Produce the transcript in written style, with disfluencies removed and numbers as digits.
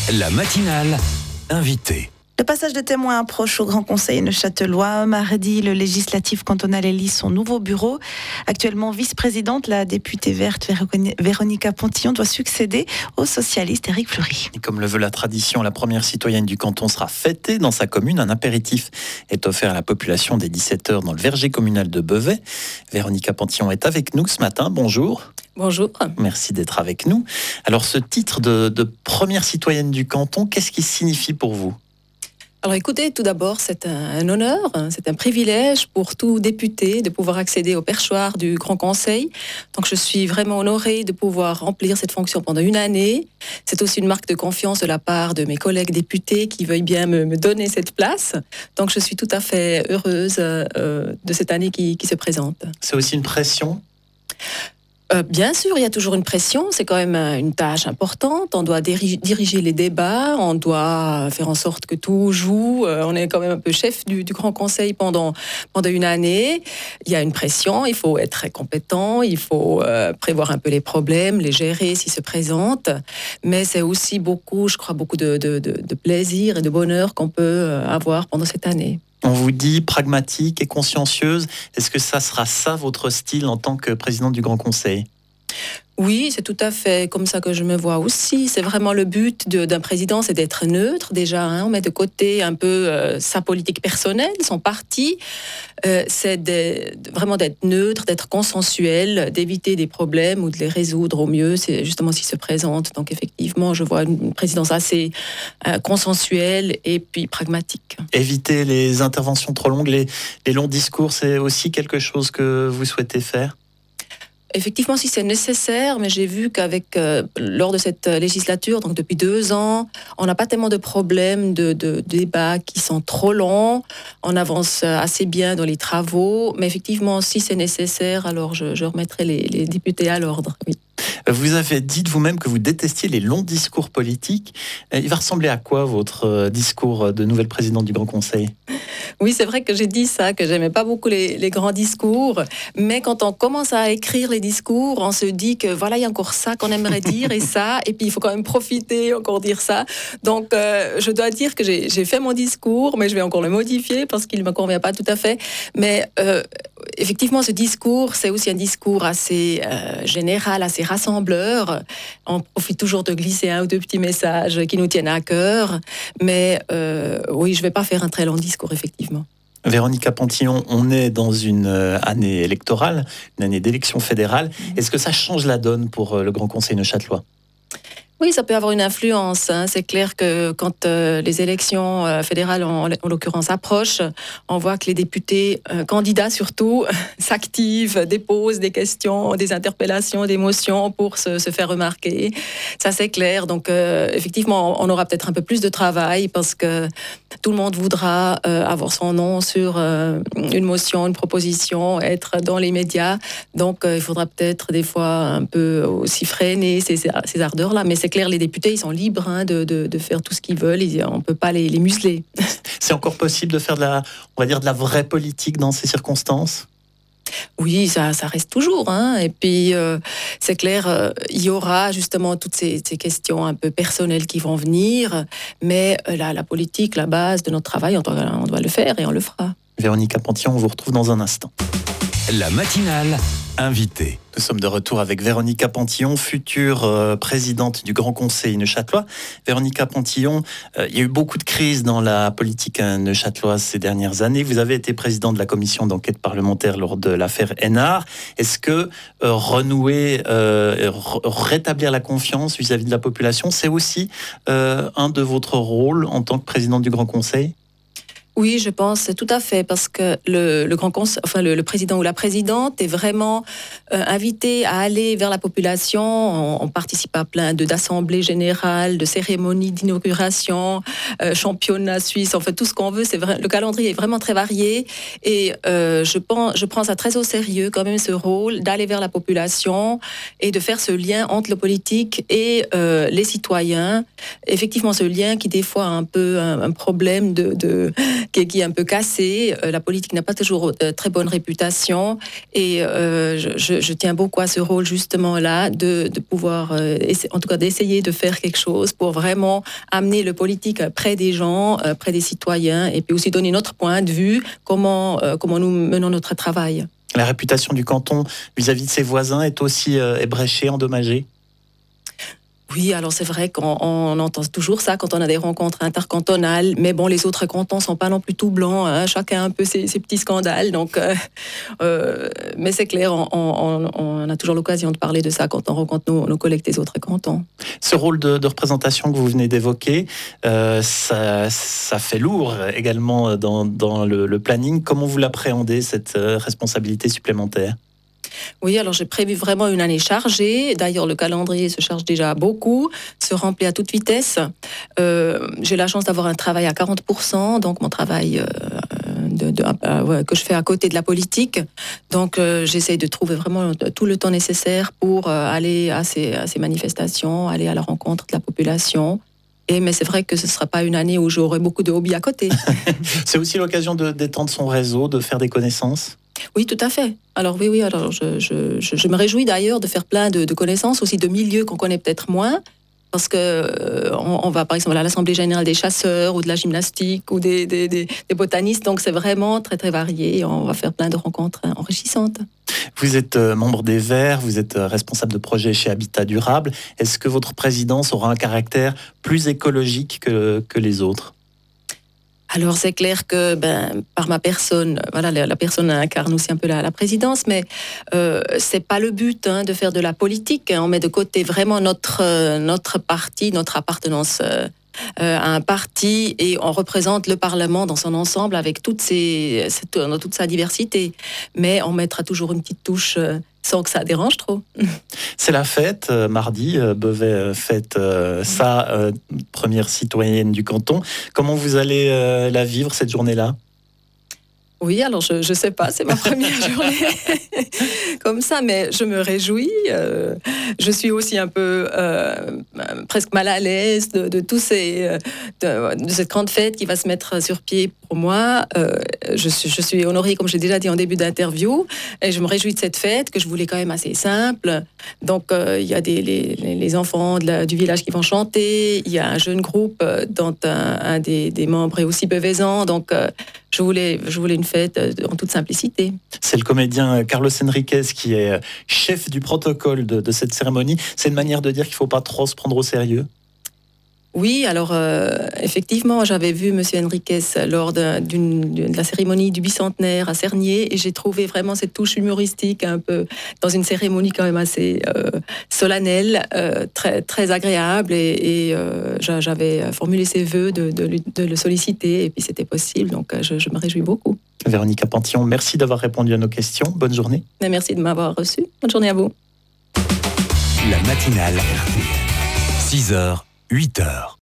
La matinale invitée. Le passage de témoins approche au Grand Conseil neuchâtelois. Mardi, le législatif cantonal élit son nouveau bureau. Actuellement vice-présidente, la députée verte Véronica Pontillon doit succéder au socialiste Éric Fleury. Et comme le veut la tradition, la première citoyenne du canton sera fêtée dans sa commune. Un apéritif est offert à la population dès 17h dans le verger communal de Beauvais. Véronica Pontillon est avec nous ce matin. Bonjour. Bonjour. Merci d'être avec nous. Alors ce titre de première citoyenne du canton, qu'est-ce qu'il signifie pour vous ? Alors écoutez, tout d'abord, c'est un honneur, c'est un privilège pour tout député de pouvoir accéder au perchoir du Grand Conseil. Donc je suis vraiment honorée de pouvoir remplir cette fonction pendant une année. C'est aussi une marque de confiance de la part de mes collègues députés qui veuillent bien me donner cette place. Donc je suis tout à fait heureuse de cette année qui se présente. C'est aussi une pression ? Bien sûr, il y a toujours une pression, c'est quand même une tâche importante, on doit diriger les débats, on doit faire en sorte que tout joue, on est quand même un peu chef du Grand Conseil pendant une année, il y a une pression, il faut être très compétent, il faut prévoir un peu les problèmes, les gérer s'ils se présentent, mais c'est aussi beaucoup de plaisir et de bonheur qu'on peut avoir pendant cette année. On vous dit pragmatique et consciencieuse. Est-ce que ça sera ça votre style en tant que présidente du Grand Conseil ? Oui, c'est tout à fait comme ça que je me vois aussi. C'est vraiment le but d'un président, c'est d'être neutre déjà. On met de côté un peu sa politique personnelle, son parti. C'est vraiment d'être neutre, d'être consensuel, d'éviter des problèmes ou de les résoudre au mieux. C'est justement ce qui se présente. Donc effectivement, je vois une présidence assez consensuelle et puis pragmatique. Éviter les interventions trop longues, les longs discours, c'est aussi quelque chose que vous souhaitez faire ? Effectivement, si c'est nécessaire, mais j'ai vu lors de cette législature, donc depuis 2 ans, on n'a pas tellement de problèmes de débats qui sont trop longs. On avance assez bien dans les travaux, mais effectivement, si c'est nécessaire, alors je remettrai les députés à l'ordre. Oui. Vous avez dit de vous-même que vous détestiez les longs discours politiques. Il va ressembler à quoi votre discours de nouvelle présidente du Grand Conseil ? Oui, c'est vrai que j'ai dit ça, que j'aimais pas beaucoup les grands discours, mais quand on commence à écrire les discours, on se dit que voilà, il y a encore ça qu'on aimerait dire et ça, et puis il faut quand même profiter, encore dire ça. Donc, je dois dire que j'ai fait mon discours, mais je vais encore le modifier parce qu'il ne me convient pas tout à fait. Mais effectivement, ce discours, c'est aussi un discours assez général, assez rassembleur. On profite toujours de glisser 1 ou 2 petits messages qui nous tiennent à cœur, mais oui, je ne vais pas faire un très long discours, effectivement. Véronica Pontillon, on est dans une année électorale, une année d'élection fédérale. Est-ce que ça change la donne pour le Grand Conseil neuchâtelois ? Oui, ça peut avoir une influence. C'est clair que quand les élections fédérales, en l'occurrence, approchent, on voit que les députés, candidats surtout, s'activent, déposent des questions, des interpellations, des motions pour se faire remarquer. Ça, c'est clair. Donc, effectivement, on aura peut-être un peu plus de travail parce que tout le monde voudra avoir son nom sur une motion, une proposition, être dans les médias. Donc, il faudra peut-être des fois un peu aussi freiner ces ardeurs-là. Mais c'est clair, les députés, ils sont libres de faire tout ce qu'ils veulent. On ne peut pas les museler. C'est encore possible de faire de la vraie politique dans ces circonstances ? Oui, ça reste toujours. Et puis, c'est clair, il y aura justement toutes ces questions un peu personnelles qui vont venir. Mais la politique, la base de notre travail, on doit le faire et on le fera. Véronica Pontillon, on vous retrouve dans un instant. La matinale invitée. Nous sommes de retour avec Véronica Pontillon, future présidente du Grand Conseil neuchâtelois. Véronica Pontillon, il y a eu beaucoup de crises dans la politique neuchâteloise ces dernières années. Vous avez été présidente de la commission d'enquête parlementaire lors de l'affaire Hénard. Est-ce que rétablir la confiance vis-à-vis de la population, c'est aussi un de votre rôles en tant que présidente du Grand Conseil ? Oui, je pense tout à fait, parce que le président ou la présidente est vraiment invité à aller vers la population. On participe à plein d'assemblées générales, de cérémonies d'inauguration, championnat suisse, en fait tout ce qu'on veut. Le calendrier est vraiment très varié et je prends ça très au sérieux quand même, ce rôle d'aller vers la population et de faire ce lien entre le politique et les citoyens. Effectivement, ce lien qui des fois a un peu un problème qui est un peu cassé. La politique n'a pas toujours très bonne réputation et je tiens beaucoup à ce rôle justement-là de pouvoir, en tout cas d'essayer de faire quelque chose pour vraiment amener le politique près des gens, près des citoyens et puis aussi donner notre point de vue, comment nous menons notre travail. La réputation du canton vis-à-vis de ses voisins est aussi ébréchée, endommagée? Oui, alors c'est vrai qu'on entend toujours ça quand on a des rencontres intercantonales, mais bon, les autres cantons sont pas non plus tout blancs, hein, chacun a un peu ses petits scandales, donc, mais c'est clair, on a toujours l'occasion de parler de ça quand on rencontre nos collègues des autres cantons. Ce rôle de représentation que vous venez d'évoquer, ça fait lourd également dans le planning. Comment vous l'appréhendez, cette responsabilité supplémentaire ? Oui, alors j'ai prévu vraiment une année chargée. D'ailleurs, le calendrier se charge déjà beaucoup, se remplit à toute vitesse. J'ai la chance d'avoir un travail à 40%, donc mon travail que je fais à côté de la politique. Donc, j'essaye de trouver vraiment tout le temps nécessaire pour aller à ces manifestations, aller à la rencontre de la population. Mais c'est vrai que ce ne sera pas une année où j'aurai beaucoup de hobbies à côté. C'est aussi l'occasion d'étendre son réseau, de faire des connaissances? Oui, tout à fait. Alors oui, alors je me réjouis d'ailleurs de faire plein de connaissances, aussi de milieux qu'on connaît peut-être moins, parce que on va par exemple à l'Assemblée générale des chasseurs ou de la gymnastique ou des botanistes, donc c'est vraiment très très varié et on va faire plein de rencontres enrichissantes. Vous êtes membre des Verts, vous êtes responsable de projet chez Habitat Durable. Est-ce que votre présidence aura un caractère plus écologique que les autres ? Alors c'est clair que par ma personne, voilà, la personne incarne aussi un peu la présidence, mais c'est pas le but de faire de la politique. On met de côté vraiment notre parti, notre appartenance à un parti, et on représente le Parlement dans son ensemble avec toute sa diversité. Mais on mettra toujours une petite touche sans que ça dérange trop. C'est la fête, mardi, Beauvais fête sa première citoyenne du canton. Comment vous allez la vivre, cette journée-là ? Oui, alors je sais pas, c'est ma première journée comme ça, mais je me réjouis. Je suis aussi un peu presque mal à l'aise de cette grande fête qui va se mettre sur pied pour moi. Je suis honorée, comme j'ai déjà dit en début d'interview, et je me réjouis de cette fête que je voulais quand même assez simple. Donc il y a les enfants du village qui vont chanter, il y a un jeune groupe dont un des membres est aussi beauvaisan, donc je voulais une fête en toute simplicité. C'est le comédien Carlos Enriquez qui est chef du protocole de cette cérémonie. C'est une manière de dire qu'il ne faut pas trop se prendre au sérieux ? Oui, alors effectivement, j'avais vu M. Enriquez lors de la cérémonie du bicentenaire à Cernier, et j'ai trouvé vraiment cette touche humoristique un peu dans une cérémonie quand même assez solennelle, très, très agréable, et j'avais formulé ses vœux de le solliciter, et puis c'était possible, donc je me réjouis beaucoup. Véronica Pantillon, merci d'avoir répondu à nos questions. Bonne journée. Merci de m'avoir reçu. Bonne journée à vous. La matinale RTL, 6h, 8h.